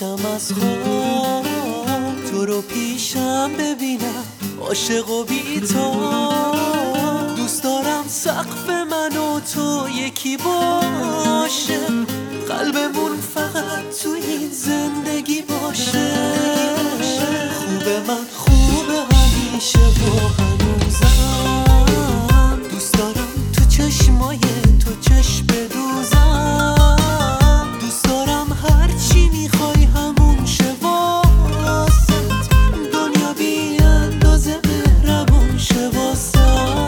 پاشم از خواب تو رو پیشم ببینم، عاشق و بی تو. دوست دارم سقف من و تو یکی باشه، قلبمون فقط تو این زندگی باشه. خوبه من خوبه همیشه و هنوزم، دوست دارم تو چشمای تو چشم بدوزم. دوست دارم هرچی میخوای همون شه واسط، دنیا بی اندازه مهربون شه واسط.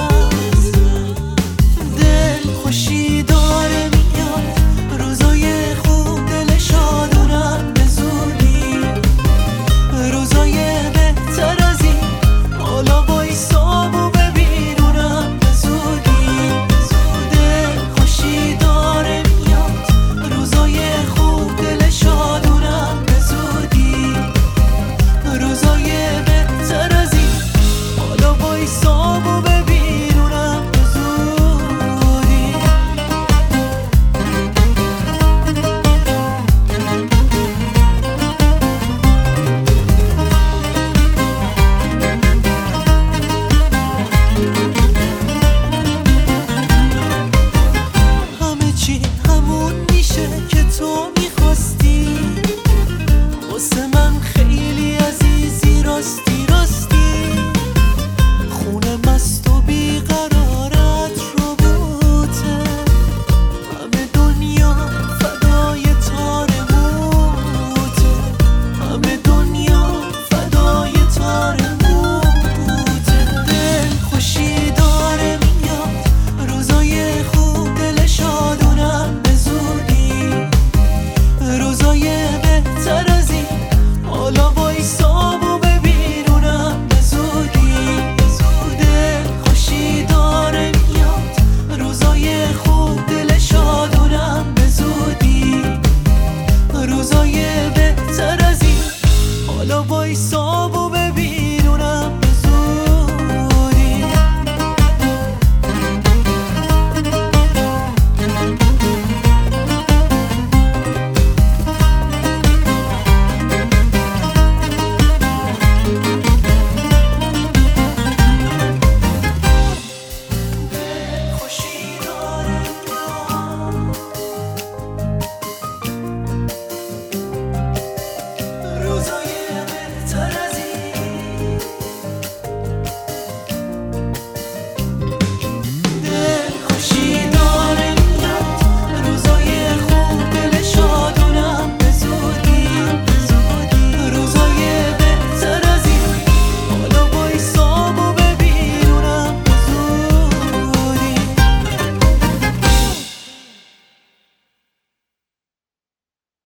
دل خوشی داره میاد روزای خوب، دل شادونم به زودی، روزای بهتر از این حالا بایستام و ببینونم به زودی. دل خوشی داره میاد روزای خوب، دل شادونم به زودی، روزای بهتر از این حالا بایستام و ببینونم به زودی. همه چی همون میشه که تو میخواستی، واسه من خیلی عزیزی، راستی راستی. خونه مست و بیقرارت رو بوته، همه دنیا فدای تار موته، همه دنیا فدای تار موته. دل خوشی داره میاد روزای خوب، دل شادونم به زودی، روزای بهتر از این حالا بایستام و ببینونم به زودی. دل خوشی داره میاد روزای خوب، دل شادونم به زودی، روزای بهتر از این حالا بایستام